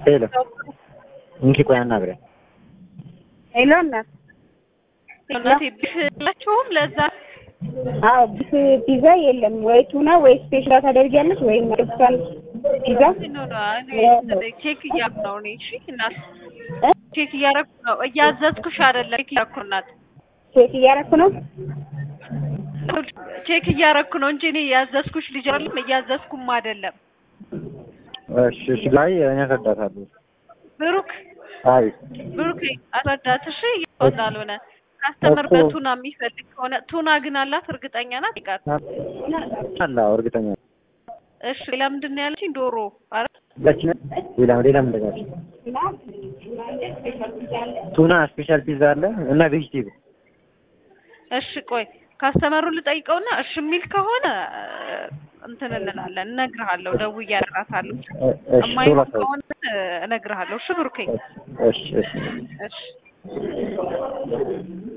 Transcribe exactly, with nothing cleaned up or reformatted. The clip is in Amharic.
ሄሎ እንኪ ቆይ አናግረኝ። ሄሎ እናት እናቴ ቢላችሁም ለዛ አዎ ፒዛ የለም ወይ ቱና ወይ ስፔሻል ታደርጊያለሽ ወይ ማርሳን ፒዛ ነው ነው ቼክ እያደረኩ ነው እኔ እሺ እናት ቼክ እያደረኩ ነው እያዘዝኩሽ አይደለም ቼክ እያደረኩ እናት ቼክ እያደረኩ ነው ቼክ እያደረኩ ነው እንጂ እኔ ያዘዝኩሽ ልጅ አይደለም እያዘዝኩም አይደለም እሺ እሺ ላይ እኔ አስረዳታለሁ ብሩክ አይ ብሩክ አስረዳትሽ ይወጣል ሆነ ካስተመር በቱና የሚፈልግ ከሆነ ቱና ግን አላት እርግጠኛ ናት ይቃት አላው እርግጠኛ እሺ ለምንድን ነው ያለችኝ ዶሮ አረ ለችን ሌላ ሌላ ምን ነገር ቱና ስፔሻል ፒዛ አለ እና ቬጂቴብል እሺ ቆይ ካስተመሩን ልጠይቀውና እሺ የሚል ከሆነ እንትን እንላለን እነግርሃለሁ ደውዬ አደራታለሁ እማይል ከሆነ እነግርሃለሁ እሺ ብሩኬ እሺ እሺ እሺ